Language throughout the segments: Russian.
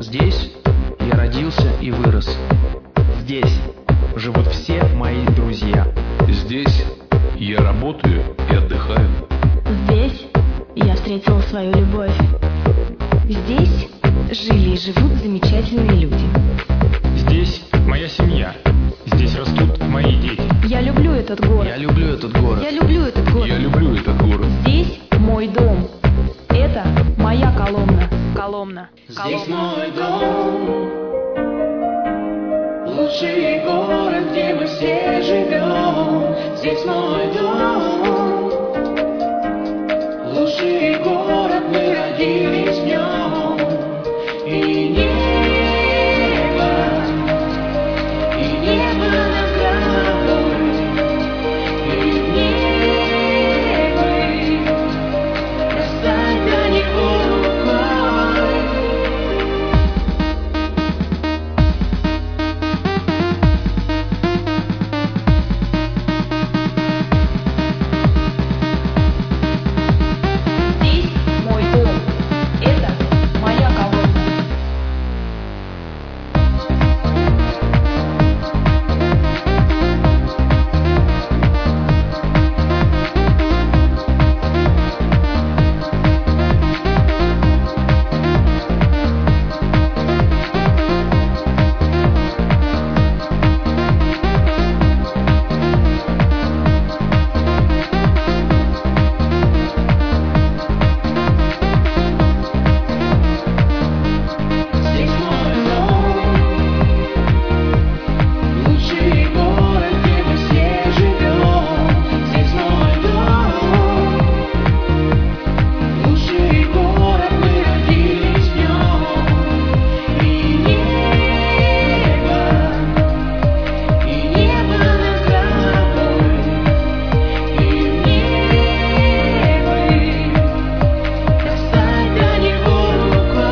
Здесь я родился и вырос. Здесь живут все мои друзья. Здесь я работаю и отдыхаю. Здесь я встретила свою любовь. Здесь жили и живут замечательные люди. Здесь моя семья. Здесь растут мои дети. Я люблю этот город. Я люблю этот город. Я люблю этот город. Я люблю этот город. Здесь мой дом. Это моя Коломна. Коломна. Здесь мой дом, лучший город, где мы все живем. Здесь мой дом, лучший город, мы родились в нем. И небо над головой, и небо достать до него рукой. Здесь мой дом. Это моя Коломна. Здесь мой дом, лучший город, где мы все живем. Здесь мой дом, лучший город, мы родились в нем. И небо над головой, и небо достать до него рукой.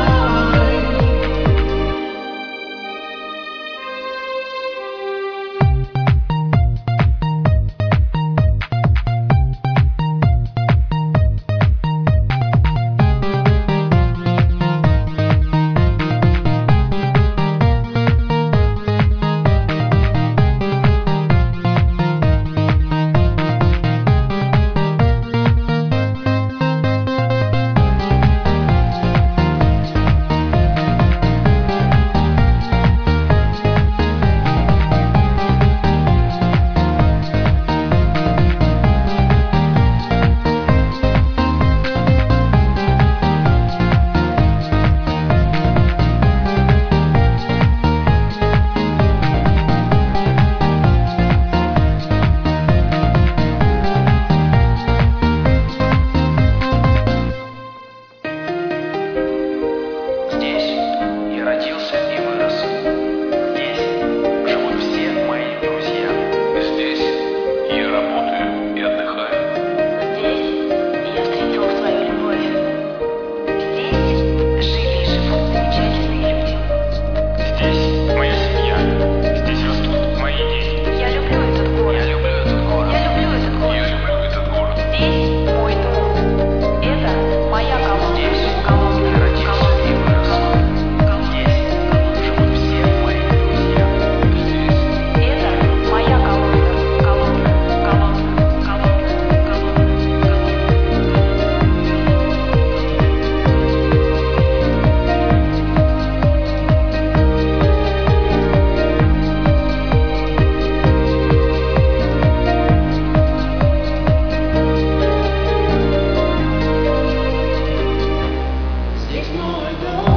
Здесь я родился и вырос. Здесь живут все мои друзья. Здесь я работаю и отдыхаю. Здесь я встретила свою любовь. Здесь жили и живут замечательные люди. Здесь моя семья. Здесь растут мои дети. Я люблю этот город. Я люблю этот город. Я люблю этот город. Я люблю этот город. Здесь мой дом. Это моя Коломна. Здесь Коломна. я родился и вырос. Здесь живут все мои друзья. Это моя Коломна. Коломна. Коломна. Коломна. Здесь мой дом.